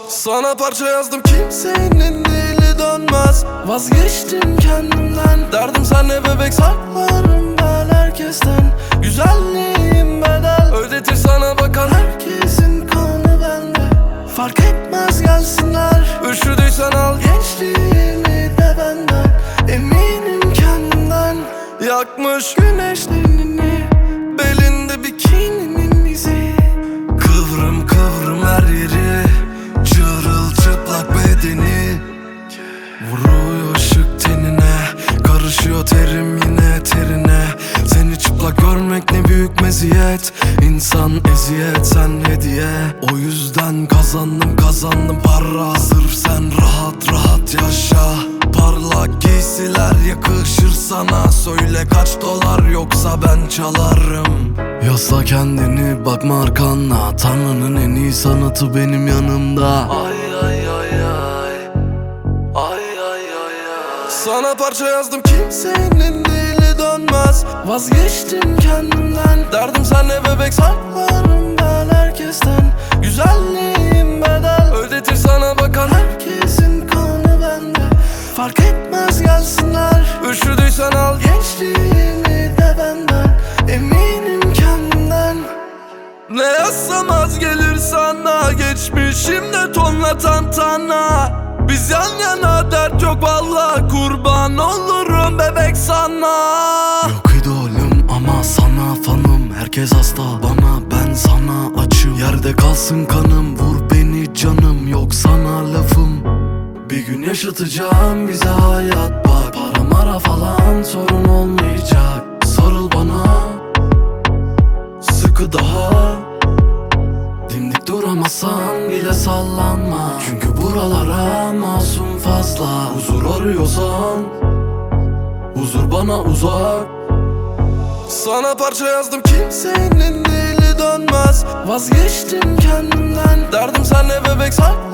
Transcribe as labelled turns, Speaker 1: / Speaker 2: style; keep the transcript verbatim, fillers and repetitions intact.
Speaker 1: Sana parça yazdım, kimsenin dili dönmez. Vazgeçtim kendimden, derdim senle bebek, saklarım ben herkesten. Güzelliğim bedel, ödetir sana bakan herkesin kanı bende. Fark etmez gelsinler, üşüdüysen al gençliğimi de benden. Eminim kendimden, yakmış güneş tenini, belinde bikininin izi. Kıvrım kıvrım her yeri, çırılçıplak bedeni. Vuruyor ışık tenine, karışıyor terim yine terine. Seni çıplak görmek ne büyük meziyet. İnsan eziyet, sen hediye. O yüzden kazandım kazandım para. Sırf sen rahat rahat yaşa. Parlak giysiler yakışır sana. Söyle kaç dolar, yoksa ben çalarım. Yasla kendini, bakma arkana. Tanrı'nın en iyi sanatı benim yanımda. Ay ay ay ay, ay ay ay ay. Sana parça yazdım, kimsenin dili dönmez. Vazgeçtim kendimden, derdim senle bebek, saklarım ben herkesten. Güzelliğim bedel, ödetir sana bakan herkesin kanı bende. Fark etmez gelsinler, üşüdüysen al gençliğimi de benden. Eminim kendimden. Ne yazsam az gelir sana, geçmişimde tonla tantana. Biz yan yana, dert yok valla, kurban olurum bebek sana. Yok idolüm ama sana fanım. Herkes hasta bana, ben sana açım. Yerde kalsın kanım, vur beni canım, yok sana lafım. Bir gün yaşatacağım bize hayat, bak. Para mara falan sorun olmayacak. Sarıl bana, sıkı daha. Dimdik duramazsan bile sallanma. Çünkü buralara masum fazla. Huzur arıyorsan huzur bana uzak. Sana parça yazdım, kimsenin dili dönmez. Vazgeçtim kendimden, derdim senle bebek, saklarım